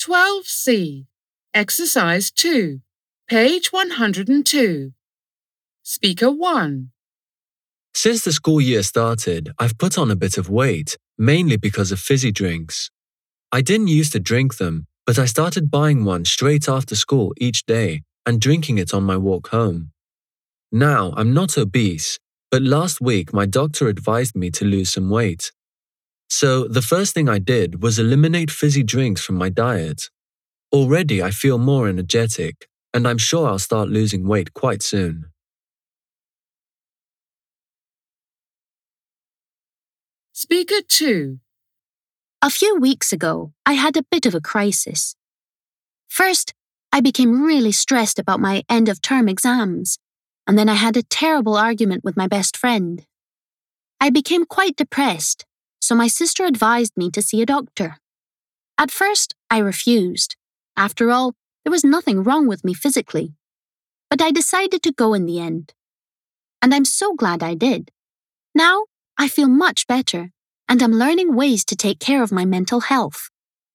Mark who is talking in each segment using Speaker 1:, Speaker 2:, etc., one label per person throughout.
Speaker 1: 12C. Exercise 2. Page 102. Speaker 1.
Speaker 2: Since the school year started, I've put on a bit of weight, mainly because of fizzy drinks. I didn't used to drink them, but I started buying one straight after school each day and drinking it on my walk home. Now, I'm not obese, but last week my doctor advised me to lose some weight. So the first thing I did was eliminate fizzy drinks from my diet. Already I feel more energetic, and I'm sure I'll start losing weight quite soon.
Speaker 1: Speaker 2.
Speaker 3: A few weeks ago, I had a bit of a crisis. First, I became really stressed about my end-of-term exams, and then I had a terrible argument with my best friend. I became quite depressed, so my sister advised me to see a doctor. At first, I refused. After all, there was nothing wrong with me physically. But I decided to go in the end. And I'm so glad I did. Now, I feel much better, and I'm learning ways to take care of my mental health.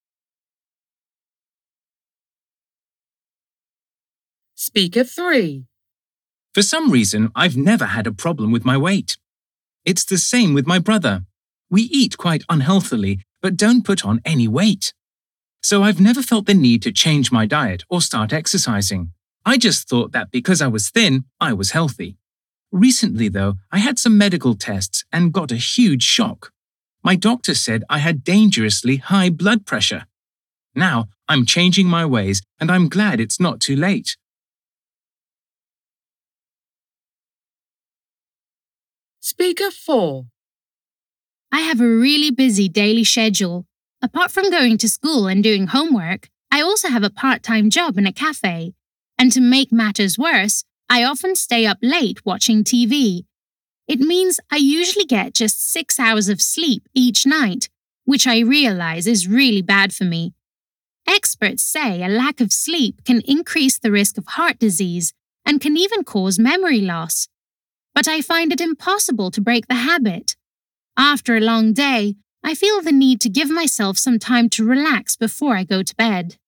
Speaker 1: Speaker 3.
Speaker 4: For some reason, I've never had a problem with my weight. It's the same with my brother. We eat quite unhealthily, but don't put on any weight. So I've never felt the need to change my diet or start exercising. I just thought that because I was thin, I was healthy. Recently, though, I had some medical tests and got a huge shock. My doctor said I had dangerously high blood pressure. Now, I'm changing my ways, and I'm glad it's not too late.
Speaker 1: Speaker 4.
Speaker 5: I have a really busy daily schedule. Apart from going to school and doing homework, I also have a part-time job in a cafe. And to make matters worse, I often stay up late watching TV. It means I usually get just 6 hours of sleep each night, which I realize is really bad for me. Experts say a lack of sleep can increase the risk of heart disease and can even cause memory loss. But I find it impossible to break the habit. After a long day, I feel the need to give myself some time to relax before I go to bed.